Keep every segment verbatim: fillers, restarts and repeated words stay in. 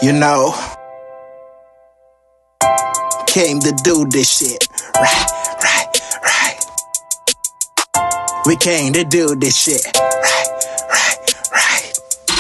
You know, came to do this shit. Right, right, right. We came to do this shit. Right, right, right.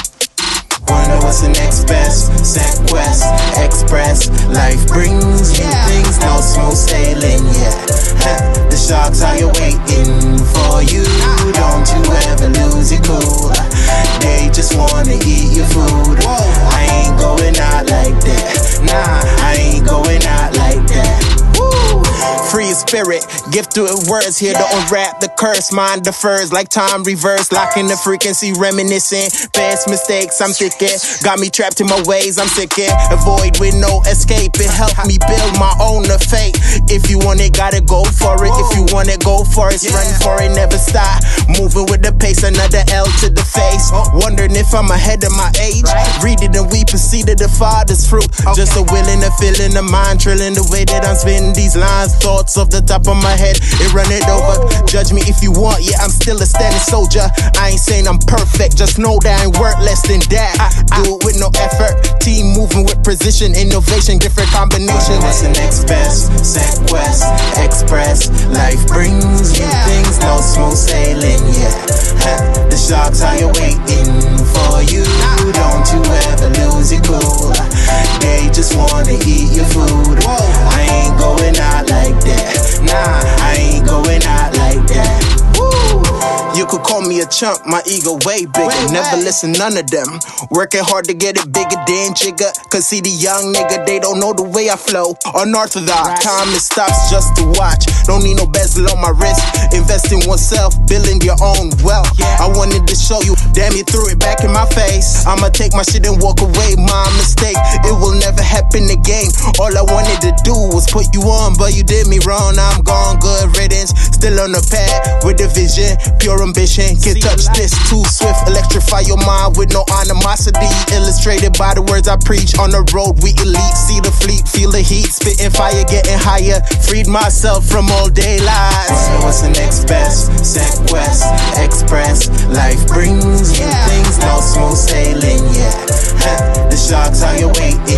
Wonder what's the next best? Sequest, express. Life brings you yeah. things, no smooth sailing, yeah. Ha, the sharks are you waiting for you. Don't you ever lose your cool. They just wanna eat your food. I ain't going out like that. Nah, I ain't going out like that. Woo. Free spirit, gifted with words here to unwrap the curse. Mind defers like time reverse, locking the frequency, reminiscing past mistakes. I'm thinking, got me trapped in my ways. I'm thinking, avoid with no escape. It helped me build my own fate. If you want it, gotta go for it. If you want it, go for it. Run for it, never stop. Moving with the pace, another L to the face. Wondering if I'm ahead of my age. Read it and we proceeded the Father's fruit. Just a willing, a feeling, a mind trilling the way that I'm spitting these lines. Thoughts off the top of my head, it run it over. Judge me if you want, yeah, I'm still a standing soldier. I ain't saying I'm perfect, just know that I ain't worth less than that. Do it with no effort, team moving with precision, innovation, different combinations. What's the next best? Sequest, express. Life brings you things, no smooth sailing, yeah. Ha, the sharks are you waiting for you. Don't you ever lose your cool. They just wanna eat your food. I ain't going out like that. Nah, I ain't going out like that. Woo. You could call me a chump, my ego way bigger. Wait, Never wait. listen, none of them. Working hard to get it bigger than Jigga. Cause see the young nigga, they don't know the way I flow. Unorthodox, right. Time it stops just to watch. Don't need no bezel on my wrist. Invest in oneself, building your own wealth. Yeah. I wanted to show you, damn you threw it back in my face. I'ma take my shit and walk away, my mistake. It will never happen again. All I wanted to do was put you on, but you did me wrong. I'm gone, good riddance. Still on the path with the vision, pure ambition. Can't touch this too swift. Electrify your mind with no animosity. Illustrated by the words I preach. On the road we elite. See the fleet, feel the heat. Spitting fire, getting higher. Freed myself from all day lies. What's the next best? Sequest, express. Life brings you things, no smooth sailing, yeah. Ha, the sharks are you waiting